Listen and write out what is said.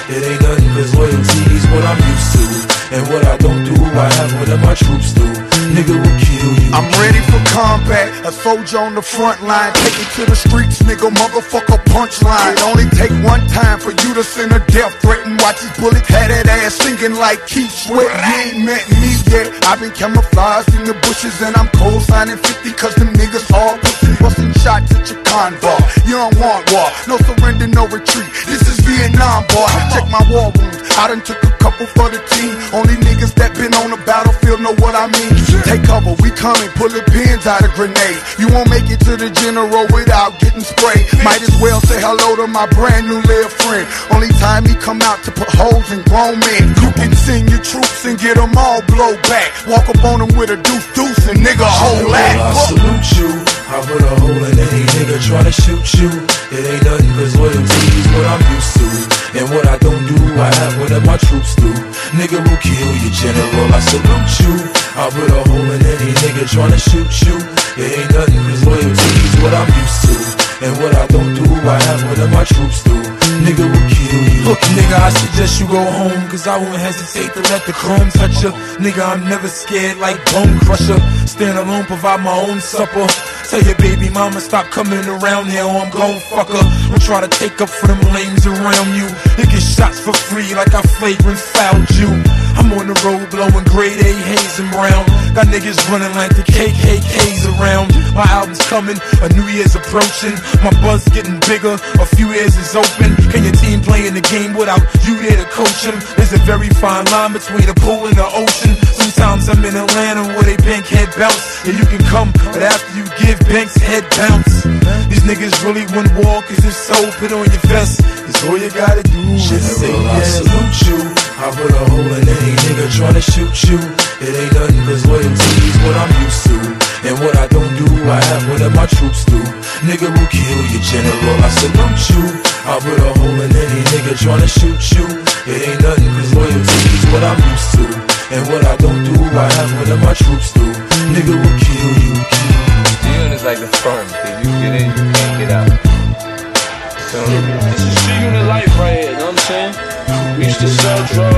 It ain't nothing, cause loyalty's what I'm used to. And what I don't do, I have one of my troops do. Nigga will kill you. I'm ready for combat, a soldier on the front line. Take it to the streets, nigga, motherfucker punchline. It only take one time for you to send a death threat and watch his bullet had that ass singing like Keith Sweat. You ain't met me yet, I've been camouflaged in the bushes and I'm cold signing 50 cause them niggas all pussy. Busting shots at your convoy. You don't want war, no surrender, no retreat. This is Vietnam, boy. Check my war wounds, I done took a couple for the team. Only niggas that been on the battlefield know what I mean. Take cover, we coming, pulling pins out of grenades. You won't make it to the general without getting sprayed. Might as well say hello to my brand new little friend. Only time he come out to put holes in grown men. You can send your troops and get them all blow back. Walk up on them with a deuce and nigga hold that. I salute you. I put a hole in any nigga tryna shoot you. It ain't nothing, cause loyalty's what I'm used to. And what I don't do, I have what my troops do. Nigga will kill you, general. I salute you. I put a hole in any nigga tryna shoot you. It ain't nothing, cause loyalty's what I'm used to. And what I don't do, I have what my troops do. Nigga will kill you. Look, nigga, I suggest you go home, cause I won't hesitate to let the chrome touch ya. Nigga, I'm never scared like Bone Crusher. Stand alone, provide my own supper. Tell your baby mama stop coming around here or I'm gon' fuck her. Don't try to take up for them lames around you. You get shots for free like I flagrant fouled you. I'm on the road blowing grade A haze and brown. Got niggas running like the KKK's around. My album's coming, a new year's approaching. My buzz getting bigger, a few ears is open. Can your team play in the game without you there to coach them? There's a very fine line between the pool and the ocean. Sometimes I'm in Atlanta where they bank head bounce. Yeah, you can come, but after you give banks head bounce. These niggas really want war, cause it's so put on your vest. It's all you gotta do is say yes. I salute you. I put a hole in any nigga tryna shoot you. It ain't nothing, cause loyalty's what I'm used to. And what I don't do, I have what my troops do. Nigga will kill you, general. I salute you. I put a hole in any nigga tryna shoot you. It ain't nothing, cause loyalty's what I'm used to. And what I don't do, I have what my troops do. Nigga will kill you. Stealing is like the firm. If you get in, you can't get out. So, this is street unit life right here, you know what I'm saying? We used to sell drugs.